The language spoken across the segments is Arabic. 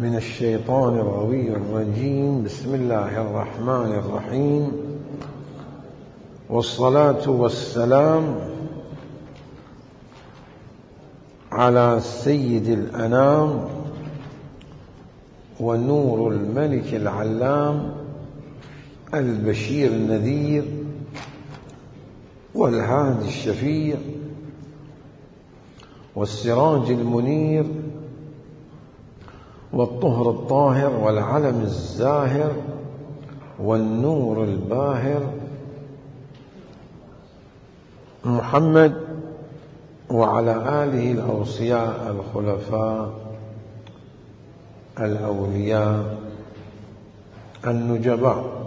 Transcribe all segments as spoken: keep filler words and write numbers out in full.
من الشيطان الغوي الرجيم. بسم الله الرحمن الرحيم، والصلاة والسلام على سيد الأنام ونور الملك العلام البشير النذير والهادي الشفيع والسراج المنير والطهر الطاهر والعلم الزاهر والنور الباهر محمد وعلى آله الأوصياء الخلفاء الأولياء النجباء.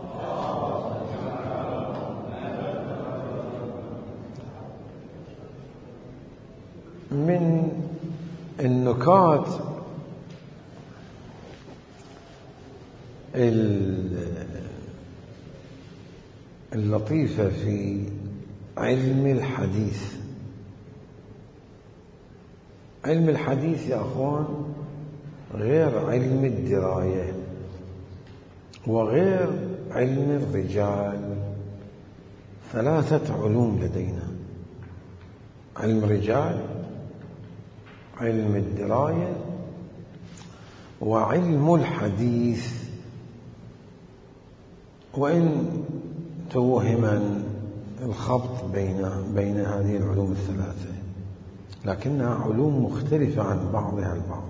من النكات اللطيفة في علم الحديث. علم الحديث يا أخوان غير علم الدراية وغير علم الرجال، ثلاثة علوم لدينا: علم الرجال، علم الدراية، وعلم الحديث. وإن توهم الخبط بين بين هذه العلوم الثلاثة، لكنها علوم مختلفة عن بعضها البعض.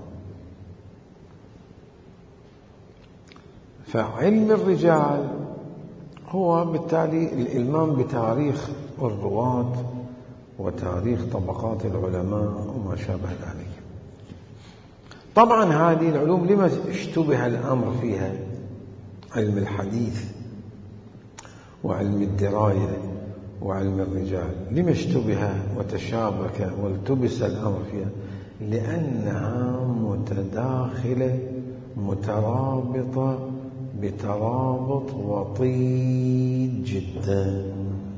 فعلم الرجال هو بالتالي الإلمام بتاريخ الرواة وتاريخ طبقات العلماء وما شابه ذلك. طبعا هذه العلوم لما اشتبه الأمر فيها؟ علم الحديث وعلم الدراية وعلم الرجال لما اشتبه وتشابك والتبس الأمر فيها؟ لأنها متداخلة مترابطة بترابط وطيد جدا.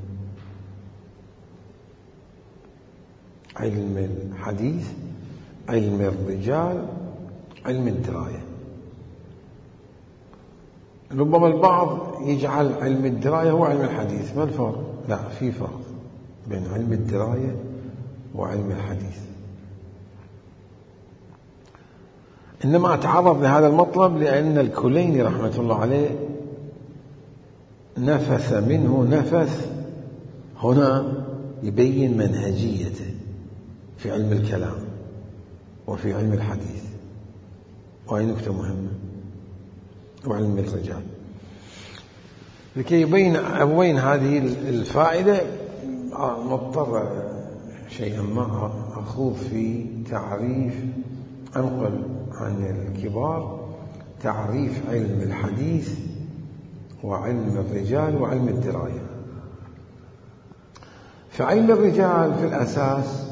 علم الحديث، علم الرجال، علم الدراية. ربما البعض يجعل علم الدراية هو علم الحديث. ما الفرق؟ لا، في فرق بين علم الدراية وعلم الحديث. إنما أتعرض لهذا المطلب لأن الكليني رحمة الله عليه نفث منه نفث هنا يبين منهجيته في علم الكلام وفي علم الحديث. وهي نكتة مهمة. وعلم الرجال لكي يبين أبوين هذه الفائدة مضطر شيئا ما أخوض في تعريف، أنقل عن الكبار تعريف علم الحديث وعلم الرجال وعلم الدراية. فعلم الرجال في الأساس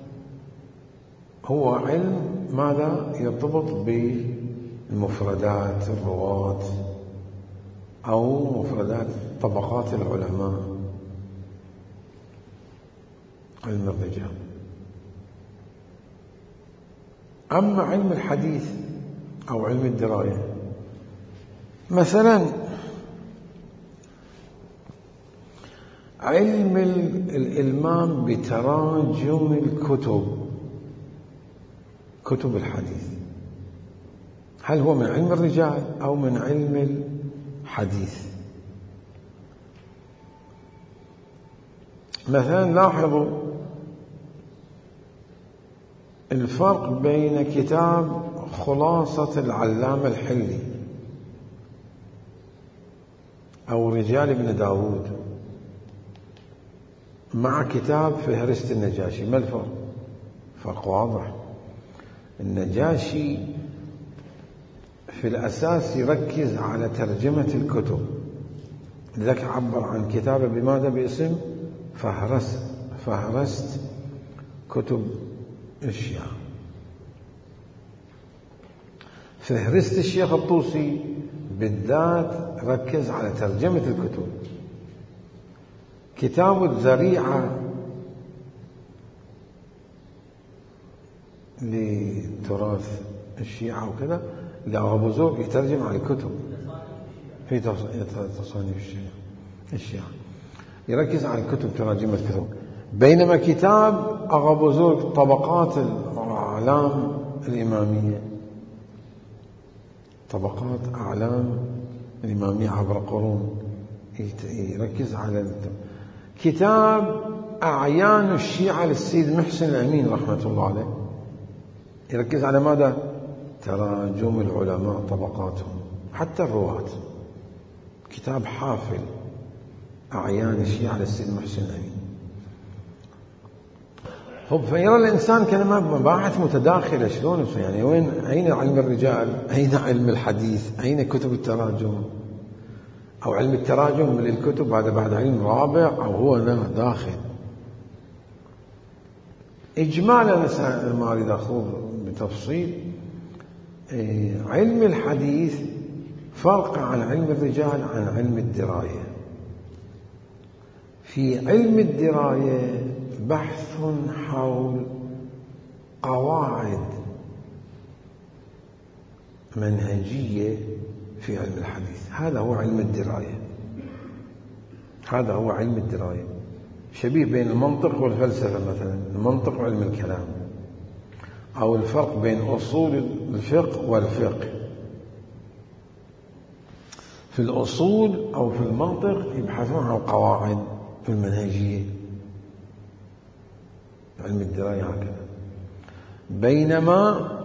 هو علم ماذا؟ يرتبط بالمفردات الرواة أو مفردات طبقات العلماء. علم الرجال. أما علم الحديث أو علم الدراية مثلا علم الإلمام بتراجم الكتب، كتب الحديث، هل هو من علم الرجال أو من علم الحديث؟ مثلا لاحظوا الفرق بين كتاب خلاصة العلامة الحلي أو رجال ابن داود مع كتاب فهرست النجاشي. ما الفرق؟ فرق واضح. النجاشي في الأساس يركز على ترجمة الكتب، لذلك عبر عن كتابه بماذا؟ باسم فهرست فهرست كتب الشيعة. فهرست الشيخ الطوسي بالذات ركز على ترجمة الكتب. كتاب الذريعة لتراث الشيعة وكذا، لا أبو زرق يترجم على الكتب في تصانيف الشيعة الشيعة يركز على الكتب، تراجم الكتب. بينما كتاب أبو زرق طبقات الأعلام الإمامية، طبقات أعلام الإمامية عبر قرون، يركز على كتاب أعيان الشيعة للسيد محسن الأمين رحمة الله عليه، يركز على ماذا؟ تراجم العلماء طبقاتهم حتى الرواة. كتاب حافل أعيان الشيعة للسيد محسن الأمين. فيرى الإنسان كلمات مباحث متداخلة، شلون يعني؟ وين أين علم الرجال؟ أين علم الحديث؟ أين كتب التراجم؟ أو علم التراجم من الكتب هذا بعد علم رابع، أو هو داخل؟ إجمالا ما أريد أخوض بتفصيل. علم الحديث فرق عن علم الرجال عن علم الدراية. في علم الدراية بحث حول قواعد منهجية في علم الحديث، هذا هو علم الدراية، هذا هو علم الدراية. شبيه بين المنطق والفلسفة مثلا، المنطق وعلم الكلام، أو الفرق بين أصول الفقه والفقه. في الأصول أو في المنطق يبحثون عن قواعد في المنهجية، علم الدراية هكذا. بينما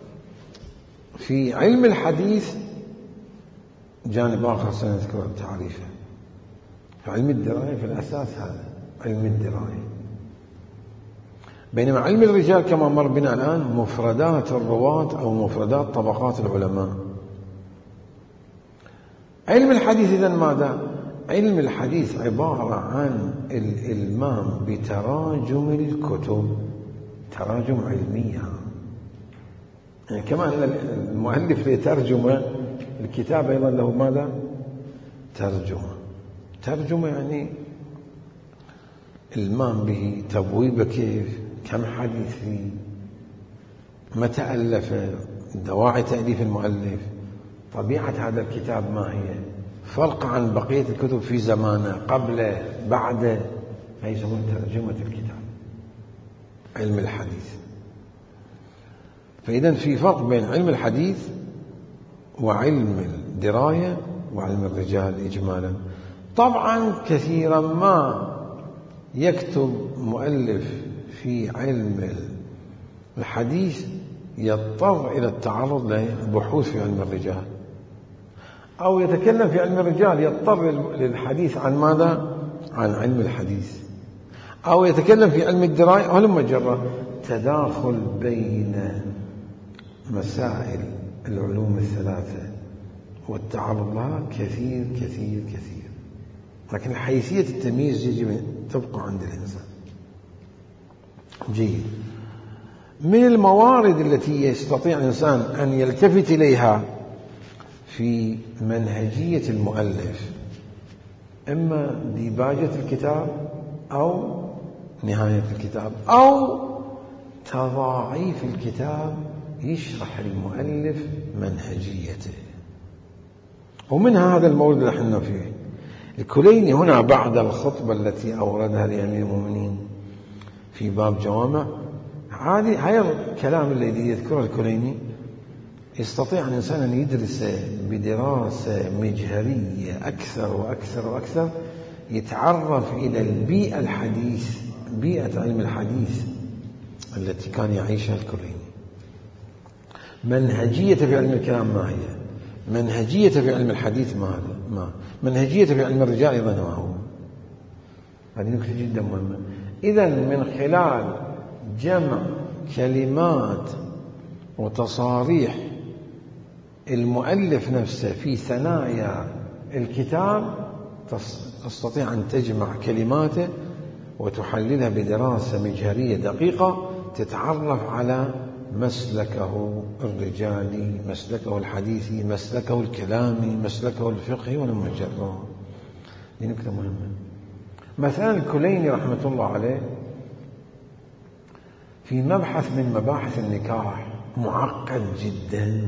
في علم الحديث جانب آخر سنذكر تعريفه. علم الدراية في الأساس هذا علم الدراية. بينما علم الرجال كما مر بنا الآن مفردات الرواة أو مفردات طبقات العلماء. علم الحديث إذن ماذا؟ علم الحديث عبارة عن الإلمام بتراجم الكتب، تراجم علمية. يعني كما أن المؤلف يترجم الكتاب أيضا له ماذا؟ ترجمة. ترجمة يعني إلمام به، تبويبه كيف، كم حديث فيه، متى ألف، دواعي تأليف المؤلف، طبيعة هذا الكتاب ما هي، فرق عن بقية الكتب في زمانه، قبله بعده، فيسمون ترجمة الكتاب علم الحديث. فإذا في فرق بين علم الحديث وعلم الدراية وعلم الرجال إجمالا. طبعا كثيرا ما يكتب مؤلف في علم الحديث يضطر إلى التعرض لبحوث في علم الرجال، أو يتكلم في علم الرجال يضطر للحديث عن ماذا؟ عن علم الحديث، أو يتكلم في علم الدراية. هلم جرة تداخل بين مسائل العلوم الثلاثة والتعرض لها كثير كثير كثير، لكن حيثية التمييز يجب تبقى عند الإنسان. جيد. من الموارد التي يستطيع الإنسان أن يلتفت إليها في منهجية المؤلف إما ديباجة الكتاب أو نهاية الكتاب أو تضاعيف الكتاب، يشرح المؤلف منهجيته. ومنها هذا المورد اللي احنا فيه. الكليني هنا بعد الخطبة التي أوردها لأمير المؤمنين في باب جوامع، عادي هذا الكلام الذي يذكره الكليني يستطيع الإنسان أن يدرس بدراسة مجهرية أكثر وأكثر وأكثر، يتعرف إلى البيئة الحديث، بيئة علم الحديث التي كان يعيشها الكليني. منهجية في علم الكلام ما هي؟ منهجية في علم الحديث ما هذا؟ ما منهجية في علم الرجال أيضا ما هو؟ هذه نقطة جدا مهمة. إذن من خلال جمع كلمات وتصاريح المؤلف نفسه في ثنايا الكتاب تستطيع أن تجمع كلماته وتحللها بدراسة مجهرية دقيقة، تتعرف على مسلكه الرجالي، مسلكه الحديثي، مسلكه الكلامي، مسلكه الفقهي والمجرد. دي نكتة مهمة. مثلا الكليني رحمة الله عليه في مبحث من مباحث النكاح معقد جدا.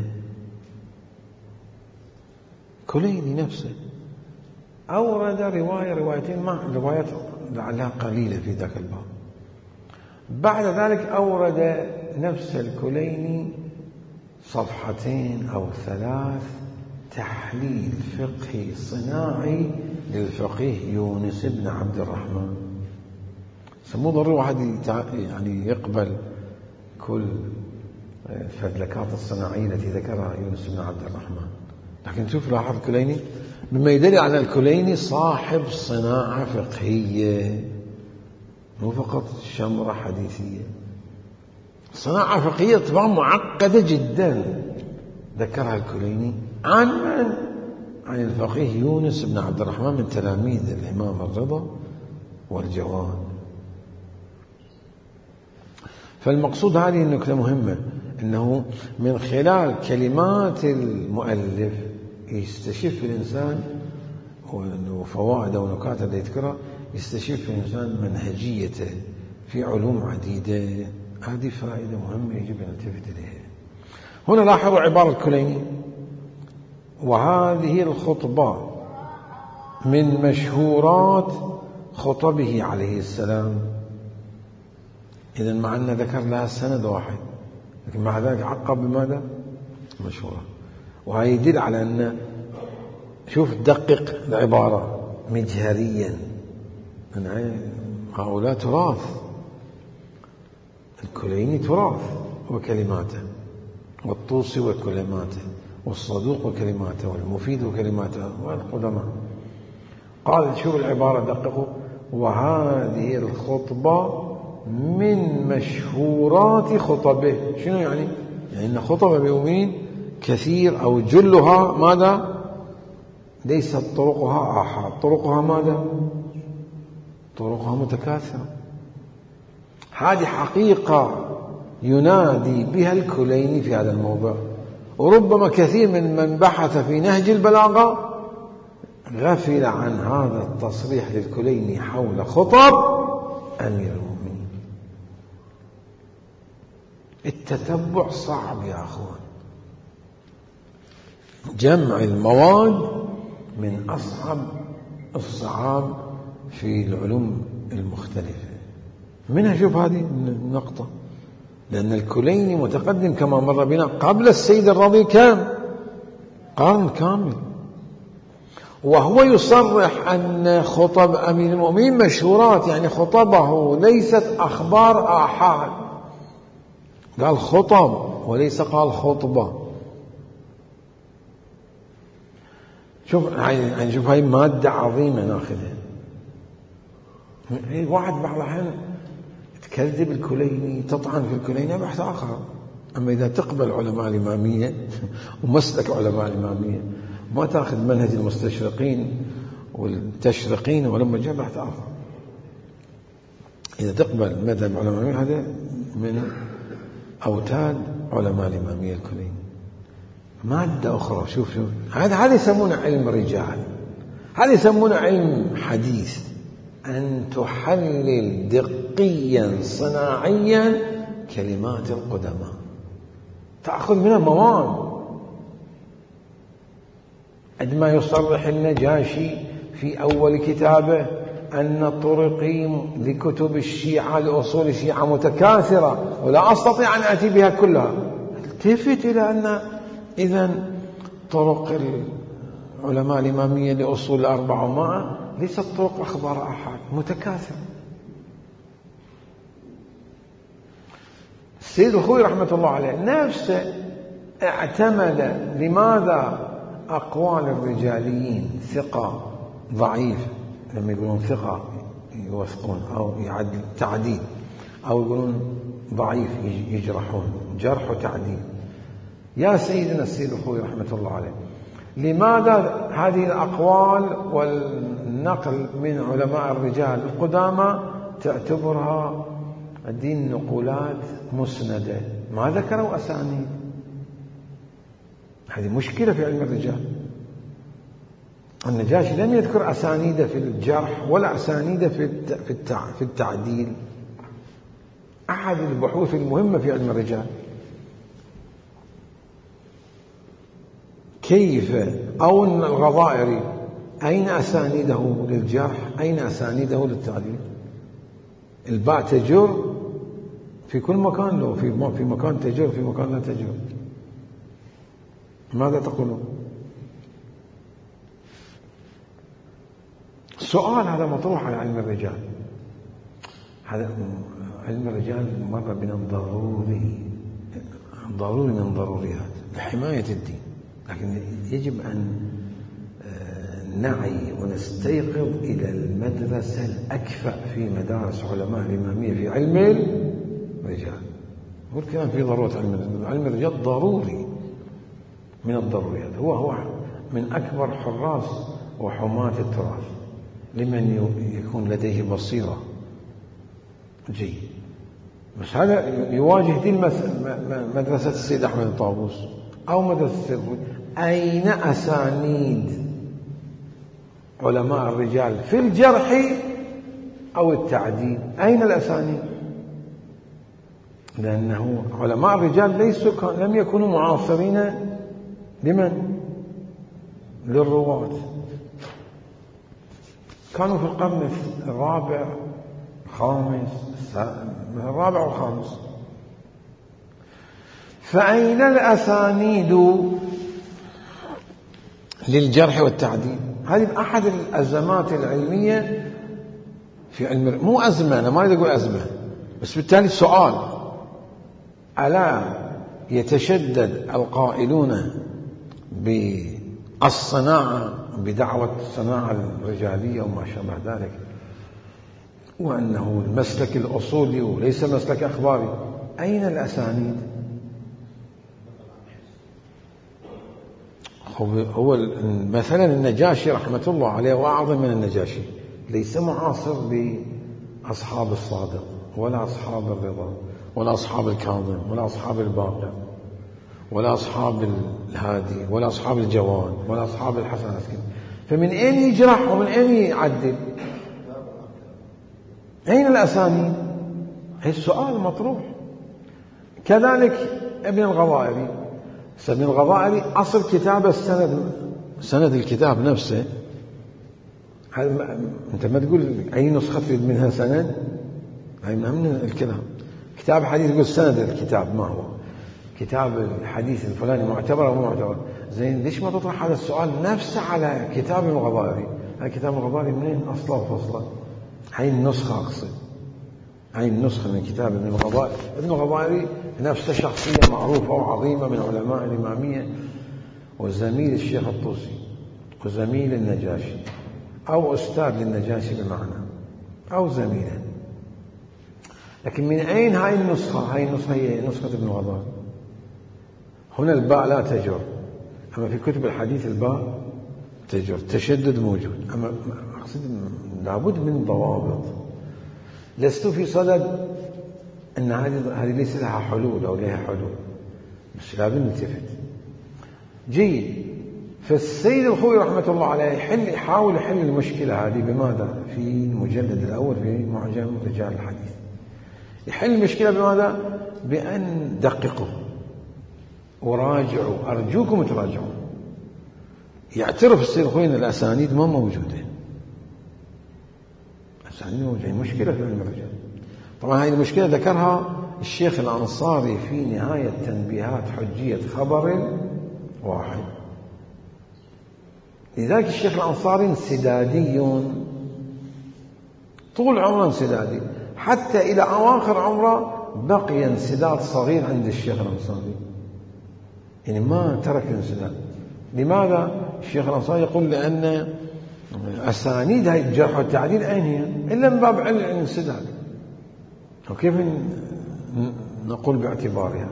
كليني نفسه أورد رواية روايتين مع روايات لعلها قليلة في ذاك الباب. بعد ذلك أورد نفس الكليني صفحتين أو ثلاث تحليل فقهي صناعي للفقيه يونس بن عبد الرحمن. مو ضروري واحد يعني يقبل كل الفدلكات الصناعية التي ذكرها يونس بن عبد الرحمن، لكن شوف لاحظ الكليني مما يدل على الكليني صاحب صناعة فقهية، مو فقط شمرة حديثية، صناعة فقهية طبعا معقدة جدا ذكرها الكليني عن من؟ عن الفقيه يونس بن عبد الرحمن من تلاميذ الإمام الرضا والجواد. فالمقصود هذه النكتة مهمة، أنه من خلال كلمات المؤلف يستشف الإنسان وفوائد ونكات التي يذكرها، يستشف الإنسان منهجيته في علوم عديدة. هذه فائدة مهمة يجب أن نلتفت إليها. هنا لاحظوا عبارة الكليني: وهذه الخطبة من مشهورات خطبه عليه السلام. إذن مع أن ذكر لها سند واحد، لكن مع ذلك عقب بماذا؟ مشهورة. وهذا يدل على أن، شوف دقق العبارة مجهريا، أن هؤلاء تراث، الكليني تراث وكلماته، والطوسي وكلماته، والصدوق وكلماته، والمفيد وكلماته، والقدماء. قال شوف العبارة دققوا: وهذه الخطبة من مشهورات خطبه. شنو يعني؟ يعني أن خطبه بيومين كثير أو جلها ماذا؟ ليست طرقها آحاد، طرقها ماذا؟ طرقها متكاثرة. هذه حقيقة ينادي بها الكليني في هذا الموضوع. وربما كثير من من بحث في نهج البلاغة غفل عن هذا التصريح للكليني حول خطب أمير المؤمنين. التتبع صعب يا أخوان، جمع المواد من أصعب الصعاب في العلوم المختلفة. منها شوف هذه النقطة، لأن الكليني متقدم كما مر بنا قبل السيد الرضي كان قرن كامل، وهو يصرح أن خطب أمير المؤمنين مشهورات، يعني خطبه ليست أخبار آحاد، قال خطب وليس قال خطبة. شوف يعني شوف هاي مادة عظيمة ناخذها. واحد بعض الأحيان تكذب الكليني، تطعن في الكليني، بحث آخر. أما إذا تقبل علماء الإمامية ومسلك علماء الإمامية، ما تأخذ منهج المستشرقين والتشرقين ولما جاء بحث آخر. إذا تقبل مذهب علماء الإمامية، هذا من أوتاد علماء الإمامية الكليني. مادة أخرى، شوف شوف هذا هذا يسمونه علم الرجال، هذا يسمونه علم حديث، أن تحلل دقيا صناعيا كلمات القدماء، تأخذ منها مواد. عندما يصرح النجاشي في أول كتابه أن طرقي لكتب الشيعة لأصول الشيعة متكاثرة ولا أستطيع أن أتي بها كلها، التفت إلى أن إذن طرق العلماء الإمامية لأصول الأربعة ومائة ليست طرق أخبار أحد، متكاثرة. السيد الخوي رحمة الله عليه نفسه اعتمد لماذا أقوال الرجاليين ثقة ضعيف، لما يقولون ثقة يوثقون أو يعدل تعديل، أو يقولون ضعيف يجرحون، جرح وتعديل. يا سيدنا السيد الخوي رحمة الله عليه، لماذا هذه الأقوال والنقل من علماء الرجال القدامى تعتبرها الدين نقولات مسندة؟ ما ذكروا أسانيد. هذه مشكلة في علم الرجال. النجاشي لم يذكر أسانيد في الجرح ولا أسانيد في التعديل. أحد البحوث المهمة في علم الرجال. كيف أو أن الغضائري أين أسانيده للجرح؟ أين أسانيده للتعديل؟ الباء تجر في كل مكان، له في في مكان تجر، في مكان لا تجر. ماذا تقولون؟ سؤال هذا مطروح على علم الرجال. هذا علم الرجال مر بنا ضروري ضروري من ضروريات لحماية الدين، لكن يجب أن نعي ونستيقظ إلى المدرسة الأكفأ في مدارس علماء الإمامية في علم الرجال. هو الكلام في ضرورة علم الرجال. علم الرجال ضروري من الضروريات، هو هو من أكبر حراس وحماة التراث لمن يكون لديه بصيرة جيد. بس هذا يواجه دي مدرسة السيد أحمد الطاووس أو مدرسة السيد. أين أسانيد علماء الرجال في الجرح أو التعديل؟ أين الأسانيد؟ لأنه علماء الرجال ليسوا لم يكونوا معاصرين لمن؟ للرواة. كانوا في القرن الرابع الخامس الرابع والخامس. فأين الأسانيد للجرح والتعديل؟ هذه أحد الأزمات العلمية في علم. مو أزمة، أنا ما أريد أقول أزمة، بس بالتالي سؤال: ألا يتشدد القائلون بالصناعة بدعوة الصناعة الرجالية وما شابه ذلك، وأنه المسلك الأصولي وليس مسلك أخباري؟ أين الأسانيد؟ هو مثلا النجاشي رحمة الله عليه وأعظم من النجاشي ليس معاصر لأصحاب الصادق ولا أصحاب الرضا ولا أصحاب الكاظم ولا أصحاب الباقر ولا أصحاب الهادي ولا أصحاب الجواد ولا أصحاب الحسن العسكري. فمن أين يجرح ومن أين يعدل؟ أين الأسانيد؟ هذا السؤال مطروح. كذلك ابن الغضائري. ابن الغضائري أصل كتاب السند، سند الكتاب نفسه. أنت ما تقول أي نسخة منها سند، هاي من الكلام. كتاب حديث يقول سند الكتاب ما هو، كتاب الحديث الفلاني معتبر أو مو معتبر. زين، ليش ما تطرح هذا السؤال نفسه على كتاب الغضائري؟ هاي كتاب الغضائري منين أصله وفصله؟ هاي النسخة أقصد، هاي النسخة من كتاب ابن الغضائري. ابن الغضائري نفسه شخصية معروفة وعظيمة من علماء الإمامية، وزميل الشيخ الطوسي وزميل النجاشي أو أستاذ للنجاشي بمعنى أو زميله. لكن من أين هاي النسخة؟ هاي النسخة هي نسخة ابن الغضائري. هنا الباء لا تجر، أما في كتب الحديث الباء تجر، تشدد موجود. أما أقصد لابد من ضوابط. لست في صدد أن هذه ليس لها حلول أو لها حلول، بس لابد نلتفت. جيد. فالسيد الخوي رحمة الله عليه يحل يحاول يحل المشكلة هذه بماذا؟ في المجلد الأول في معجم رجال الحديث. يحل المشكلة بماذا؟ بأن دققوا وراجعوا، أرجوكم تراجعوا. يعترف السيد الخوي أن الأسانيد ما موجودة. الأسانيد موجودة، مشكلة في علم الرجال. طبعا هذه المشكلة ذكرها الشيخ الأنصاري في نهاية تنبيهات حجية خبر واحد. لذلك الشيخ الأنصاري انسدادي طول عمره، انسدادي حتى إلى أواخر عمره بقي انسداد صغير عند الشيخ الأنصاري، يعني ما ترك الانسداد. لماذا؟ الشيخ الأنصاري يقول لأن أسانيد هاي الجرح والتعديل أين هي؟ إلا من باب علم الانسداد. وكيف نقول باعتبارها؟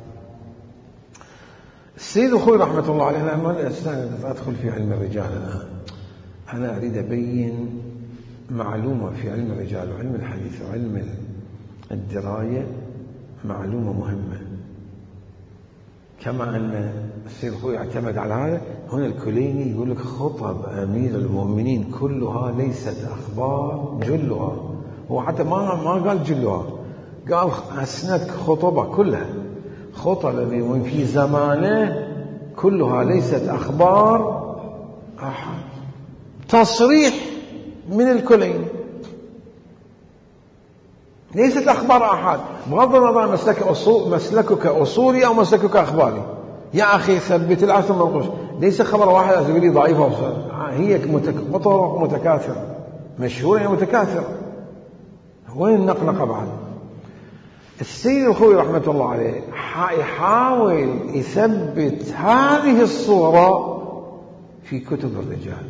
السيد الخوي رحمة الله عليه، أنا ما أدخل في علم الرجال الآن، أنا أريد أبين معلومة في علم الرجال وعلم الحديث وعلم الدراية، معلومة مهمة. كما أن السيد الخوي اعتمد على هذا، هنا الكليني يقول لك خطب أمير المؤمنين كلها ليست أخبار جلها. هو حتى ما ما قال جلها، قال أسند خطبة كلها. خطب وفي زمانه كلها ليست أخبار أحد، تصريح من الكليني، ليست أخبار أحد. بغض النظر مسلك أصول مسلكك أصولي أو مسلكك أخباري، يا أخي ثبت العشر منقوش، ليس خبر واحد أزولي ضعيفة، هي مطرق متكاثرة مشهورة، هي متكاثرة. وين النقنقة بعد؟ السيد الخوي رحمة الله عليه يحاول يثبت هذه الصورة في كتب الرجال،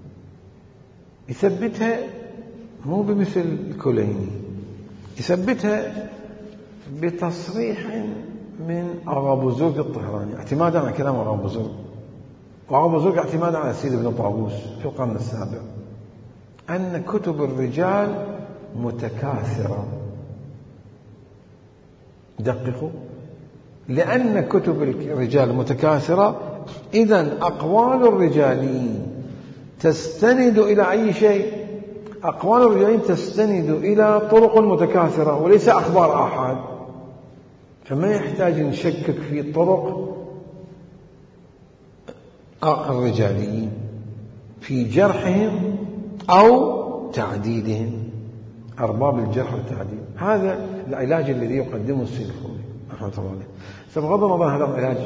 يثبتها مو بمثل الكليني، يثبتها بتصريح من أغا بزرق الطهراني اعتمادا على كلام أغا بزرق، وأغا بزرق اعتمادا على السيد ابن طاووس في القرن السابع، أن كتب الرجال متكاثرة. دققوا، لأن كتب الرجال متكاثرة إذن أقوال الرجالين تستند إلى أي شيء؟ أقوال الرجالين تستند إلى طرق متكاثرة وليس أخبار آحاد، فما يحتاج نشكك في طرق الرجاليين في جرحهم أو تعديلهم، أرباب الجرح والتعديل. هذا العلاج الذي يقدمه السيد الخوي رحمة الله عليه. فبغض النظر هذا العلاج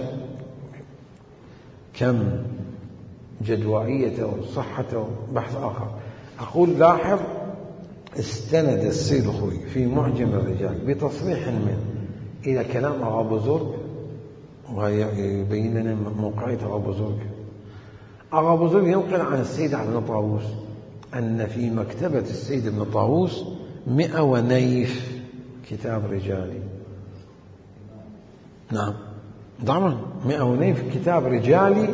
كم جدوائيته وصحته بحث آخر. أقول لاحظ، استند السيد الخوي في معجم الرجال بتصريح منه إلى كلام أغا بزرق، ويبين لنا موقعية أغا بزرق. أغا بزرق ينقل عن السيد ابن طاووس أن في مكتبة السيد ابن طاووس مئة ونيف كتاب رجالي. نعم طبعا مئة ونيف كتاب رجالي،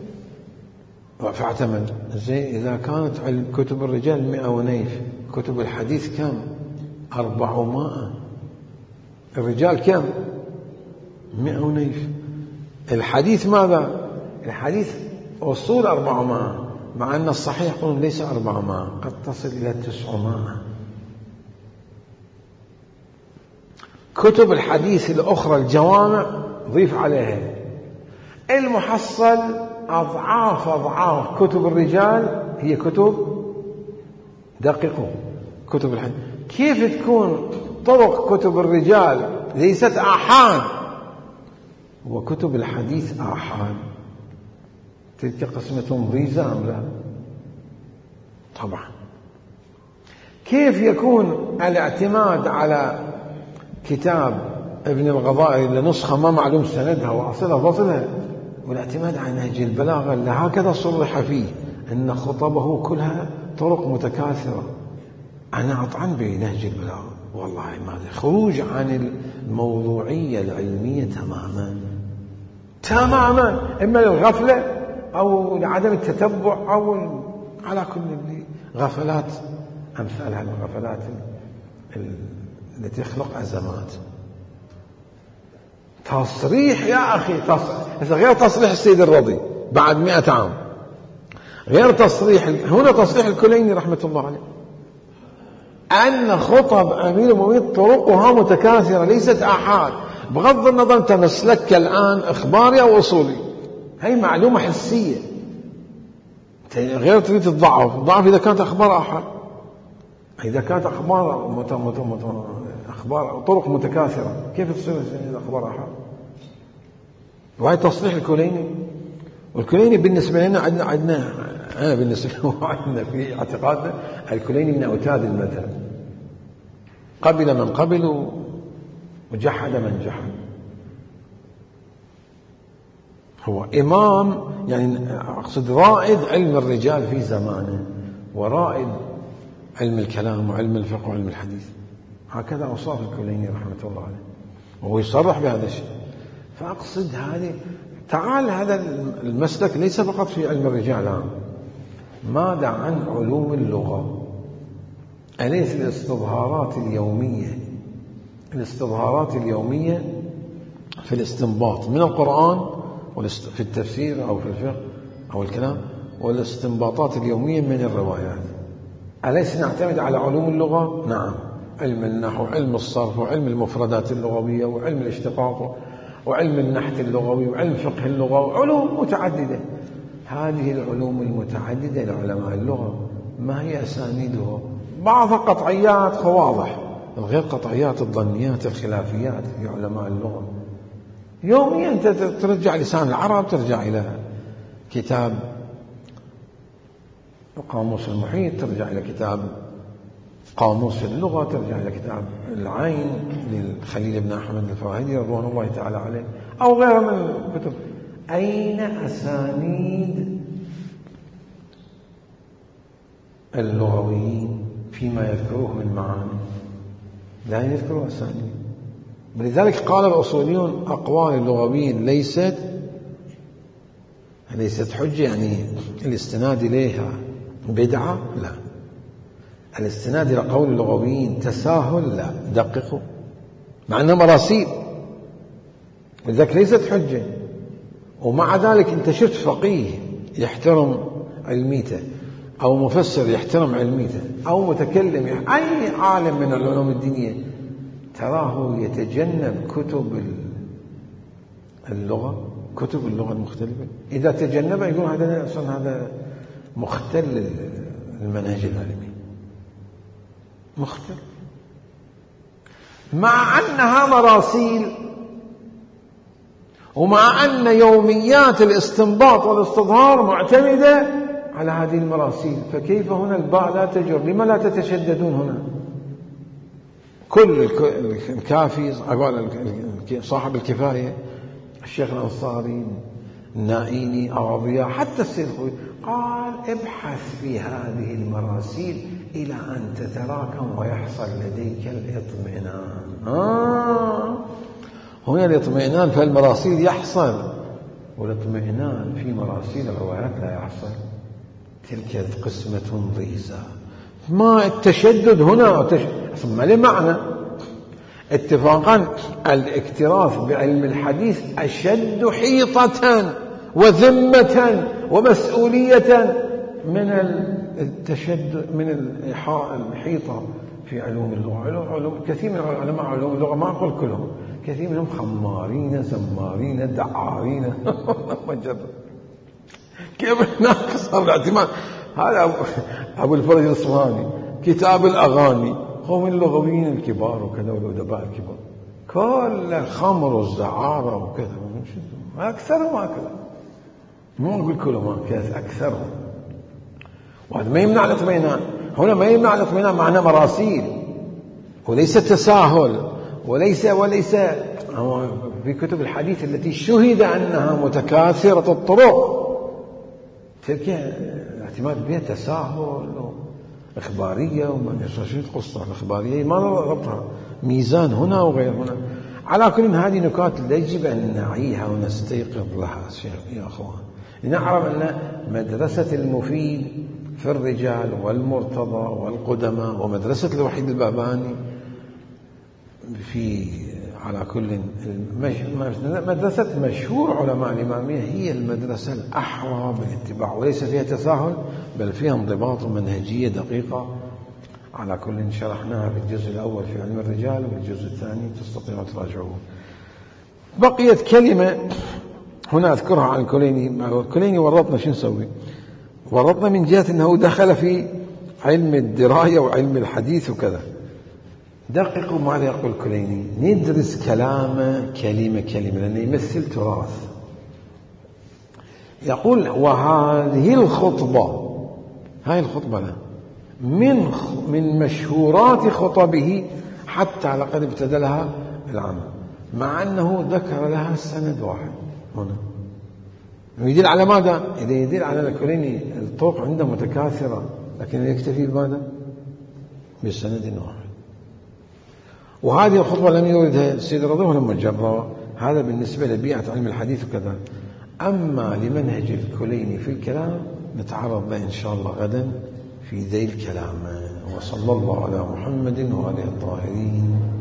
فاعتمد زي إذا كانت كتب الرجال مئة ونيف، كتب الحديث كم؟ أربعمائة. الرجال كم؟ مئة ونيف. الحديث ماذا؟ الحديث أصول أربعمائة، مع أن الصحيح يقولون ليس أربعمائة، قد تصل إلى تسعمائة. كتب الحديث الأخرى الجوامع ضيف عليها، المحصل أضعاف أضعاف كتب الرجال هي كتب، دققوا، كتب الحديث. كيف تكون طرق كتب الرجال ليست آحاد وكتب الحديث آحاد؟ تلك قسمة ضيزة أم لا؟ طبعا. كيف يكون الاعتماد على كتاب ابن الغضائي لنسخة ما معلوم سندها وأصلها فصلها، والاعتماد على نهج البلاغة اللي هكذا صرح فيه أن خطبه كلها طرق متكاثرة؟ أنا أطعن بنهج البلاغة والله ماذا، خروج عن الموضوعية العلمية تماما تماما، إما للغفلة أو لعدم التتبع أو على كل غفلات أمثال هذه الغفلات التي تخلق أزمات. تصريح يا أخي، تصريح غير تصريح السيد الرضي بعد مئة عام، غير تصريح هنا تصريح الكليني رحمة الله عليه أن خطب أمير المؤمنين طرقها متكاثرة ليست آحاد. بغض النظر أنت مسلك الآن إخباري أو أصولي، هي معلومة حسية، غير تريد تضعف ضعف إذا كانت أخبار آحاد. إذا كانت أخبار مت... مت... مت... أخبار طرق متكاثرة كيف تصير الأخبار آحاد؟ وهي تصريح الكليني. والكليني بالنسبة لنا عندنا عندنا أنا بالنسبة له عندنا في اعتقادنا الكليني من أوتاد المذهب، قبل من قبل وجحد من جحد. هو إمام، يعني أقصد رائد علم الرجال في زمانه، ورائد علم الكلام وعلم الفقه وعلم الحديث، هكذا أوصاف الكليني رحمة الله عليه، وهو يصرح بهذا الشيء. فأقصد هذه، تعال هذا المسلك ليس فقط في علم الرجال الآن. ماذا عن علوم اللغة؟ أليس الاستظهارات اليومية الاستظهارات اليومية في الاستنباط من القرآن في التفسير أو في الفقه أو الكلام، والاستنباطات اليومية من الروايات، أليس نعتمد على علوم اللغة؟ نعم، علم النحو، علم الصرف، وعلم المفردات اللغوية، وعلم الاشتقاق، وعلم النحت اللغوي وعلم فقه اللغة وعلوم متعددة. هذه العلوم المتعددة لعلماء اللغة ما هي أسانيدها؟ بعضها قطعيات فواضح، الغير قطعيات الظنيات الخلافيات لعلماء اللغة. يوميا أنت ترجع لسان العرب، ترجع إلى كتاب قاموس المحيط، ترجع إلى كتاب قاموس اللغة، ترجع إلى كتاب العين للخليل بن أحمد الفراهيدي رضوان الله تعالى عليه، أو غيره من الكتب. أين أسانيد اللغويين فيما يذكروه من معاني؟ لا يذكروا أسانيد. ولذلك قال الأصوليون أقوال اللغويين ليست ليست حجة، يعني الاستناد إليها بدعة، لا. الاستناد إلى قول اللغويين تساهل، لا، دققوا، مع أنها مراسيل، لذلك ليست حجة. ومع ذلك انت شفت فقيه يحترم علميته، أو مفسر يحترم علميته، أو متكلم، أي عالم من العلوم الدينية تراه يتجنب كتب اللغة، كتب اللغة المختلفة. إذا تجنب يقول هذا أصلا هذا مختل المنهج العلمي، مختل، مع أنها مراسيل، ومع أن يوميات الاستنباط والاستظهار معتمدة على هذه المراسيل. فكيف هنا الباء لا تجر؟ لما لا تتشددون هنا؟ كل الكافي صاحب الكفاية، الشيخ الأنصاري، النائيني، أرضياء، حتى السيد خوي قال ابحث في هذه المراسيل إلى أن تتراكم ويحصل لديك الاطمئنان. آه هنا الاطمئنان في المراسيل يحصل، والاطمئنان في مراسيل الروايات لا يحصل. تلك قسمة ضيزى. ما التشدد هنا ثم لمعنى اتفاقا الاكتراث بعلم الحديث أشد حيطة وذمة ومسؤولية من التشدد من الحيطة في علوم اللغة. علوم كثير من العلماء علوم اللغة، ما أقول كلهم، كثير منهم خمارين زمارين دعارين مجرد. كيف ناقص الاعتماد؟ هذا أبو الفرج الأصفهاني كتاب الأغاني، هم اللغويين الكبار وكذا والأدباء الكبار، كل خمر والزعارة وكذا، أكثرهم هكذا، مو أقول كلهم هكذا، أكثرهم. وهذا ما يمنع الاطمئنان. هنا ما يمنع الاطمئنان، معناه مراسيل وليس تساهل، وليس وليس في كتب الحديث التي شهد أنها متكاثرة الطرق تلك الاعتماد بها تساهل إخبارية، وما نشرشين القصة الإخبارية ما ربطها ميزان هنا وغير هنا. على كل هذه نكات يجب أن نعيها ونستيقظ لها يا أخوان، لنعرف أن مدرسة المفيد في الرجال والمرتضى والقدماء ومدرسة الوحيد الباباني في على كل مدرسة مشهور علماء الإمامية هي المدرسة الأحرى بالاتباع، وليس فيها تساهل بل فيها انضباط ومنهجية دقيقة. على كل شرحناها في الجزء الأول في علم الرجال، والجزء الثاني تستطيعون تراجعوه. بقيت كلمة هنا أذكرها عن الكليني. الكليني ورطنا شو نسوي؟ ورطنا من جهة أنه دخل في علم الدراية وعلم الحديث وكذا. دققوا ماذا يقول الكليني، ندرس كلامه كلمة كلمة لأنه يمثل تراث. يقول وهذه الخطبة، هاي الخطبة له من من مشهورات خطبه حتى على قد ابتدلها العام، مع أنه ذكر لها سند واحد هنا. يدل على ماذا؟ إذا يدل على الكليني الطرق عنده متكاثرة، لكن يكتفي بماذا؟ بسند واحد. وهذه الخطبة لم يوردها السيد رضي الله عنه جرى، هذا بالنسبة لبيئة علم الحديث وكذا. أما لمنهج الكليني في الكلام نتعرض له إن شاء الله غدا في ذيل الكلام. وصلى الله على محمد وآله الطاهرين.